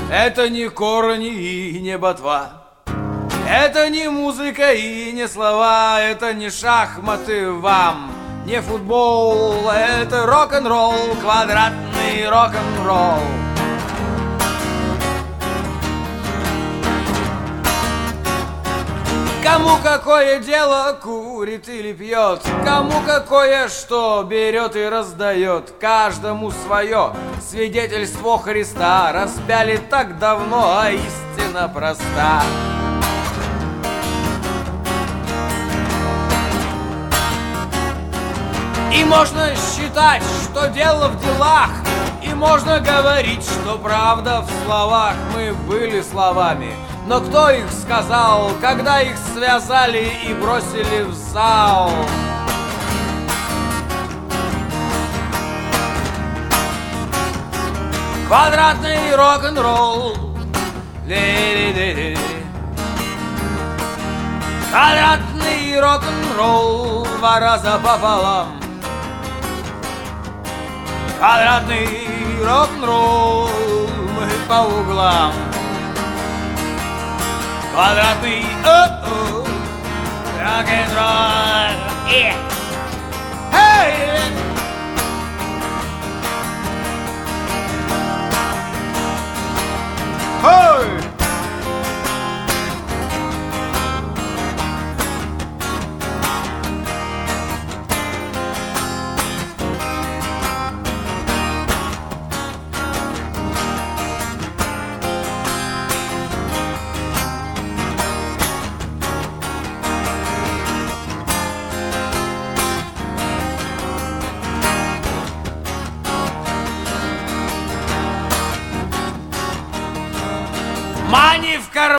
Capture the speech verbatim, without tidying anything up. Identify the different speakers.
Speaker 1: Это не корни и не ботва, это не музыка и не слова, это не шахматы вам, не футбол, это рок-н-ролл, квадратный рок-н-ролл. Кому какое дело, курит или пьет, кому какое что берет и раздает, каждому свое свидетельство Христа распяли так давно, а истина проста. И можно считать, что дело в делах, и можно говорить, что правда в словах. Мы были словами, но кто их сказал, когда их связали и бросили в зал? Квадратный рок-н-ролл, ле-ле-ле-ле. Квадратный рок-н-ролл, два раза пополам. Квадратный рок-н-ролл, мы по углам. Квадратный о-о, рок-н-ролл, yeah. Hey! Hey! Мани в карман.